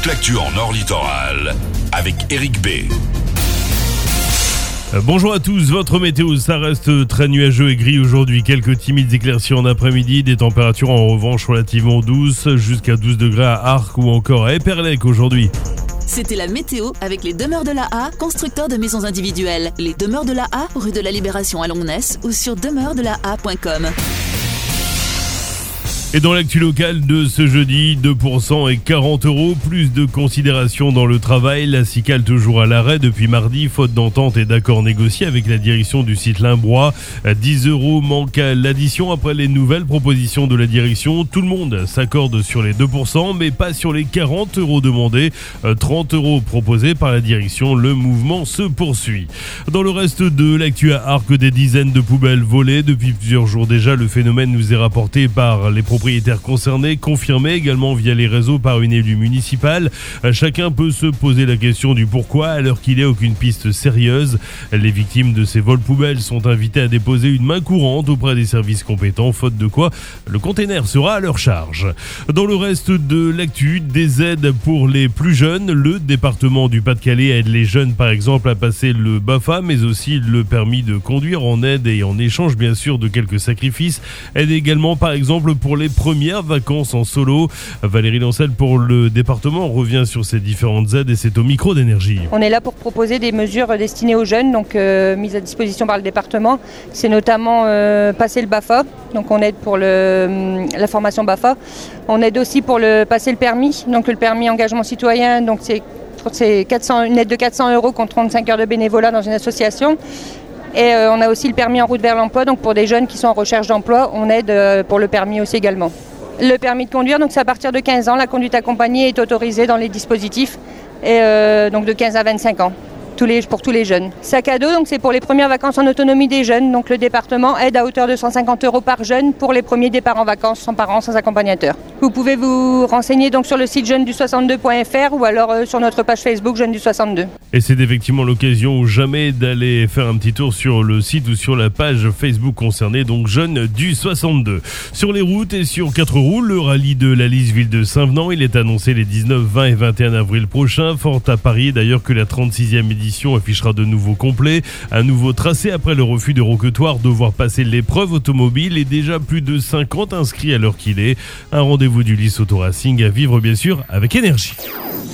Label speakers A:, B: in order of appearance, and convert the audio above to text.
A: toute l'actu en Nord Littoral avec Eric B.
B: Bonjour à tous, votre météo, ça reste très nuageux et gris aujourd'hui. Quelques timides éclaircies en après-midi, des températures en revanche relativement douces, jusqu'à 12 degrés à Arques ou encore à Eperlec aujourd'hui.
C: C'était la météo avec les Demeures de la A, constructeurs de maisons individuelles. Les Demeures de la A, rue de la Libération à Longness ou sur demeuresdelaa.com.
B: Et dans l'actu locale de ce jeudi, 2% et 40 €, plus de considération dans le travail. La Cicale toujours à l'arrêt depuis mardi, faute d'entente et d'accord négocié avec la direction du site Limbois. 10 € manque à l'addition après les nouvelles propositions de la direction. Tout le monde s'accorde sur les 2%, mais pas sur les 40 € demandés. 30 € proposés par la direction. Le mouvement se poursuit. Dans le reste de l'actu à Arques, des dizaines de poubelles volées. Depuis plusieurs jours déjà, le phénomène nous est rapporté par les propriétaires concernés, confirmé également via les réseaux par une élue municipale. Chacun peut se poser la question du pourquoi alors qu'il n'y a aucune piste sérieuse. Les victimes de ces vols poubelles sont invitées à déposer une main courante auprès des services compétents, faute de quoi le container sera à leur charge. Dans le reste de l'actu, des aides pour les plus jeunes. Le département du Pas-de-Calais aide les jeunes par exemple à passer le BAFA, mais aussi le permis de conduire en aide et en échange bien sûr de quelques sacrifices. Aide également par exemple pour les premières vacances en solo. Valérie Lancel pour le département revient sur ces différentes aides et c'est au micro d'Énergie.
D: On est là pour proposer des mesures destinées aux jeunes, donc mises à disposition par le département. C'est notamment passer le BAFA, donc on aide pour la formation BAFA. On aide aussi pour passer le permis, donc le permis engagement citoyen, donc c'est une aide de 400 € contre 35 heures de bénévolat dans une association. Et on a aussi le permis en route vers l'emploi, donc pour des jeunes qui sont en recherche d'emploi, on aide pour le permis aussi également. Le permis de conduire, donc c'est à partir de 15 ans, la conduite accompagnée est autorisée dans les dispositifs, et donc de 15 à 25 ans. Pour tous les jeunes. Sac à dos, donc c'est pour les premières vacances en autonomie des jeunes. Donc le département aide à hauteur de 150 € par jeune pour les premiers départs en vacances sans parents, sans accompagnateur. Vous pouvez vous renseigner donc sur le site jeunesdu62.fr ou alors sur notre page Facebook Jeunes du 62.
B: Et c'est effectivement l'occasion ou jamais d'aller faire un petit tour sur le site ou sur la page Facebook concernée, donc Jeunes du 62. Sur les routes et sur 4 roues, le rallye de la Lys-Ville de Saint-Venant, il est annoncé les 19, 20 et 21 avril prochains. Fort à parier d'ailleurs que la 36e édition affichera de nouveau complet. Un nouveau tracé après le refus de Roquetoire de voir passer l'épreuve automobile et déjà plus de 50 inscrits à l'heure qu'il est. Un rendez-vous du Lys Auto Racing à vivre bien sûr avec Énergie.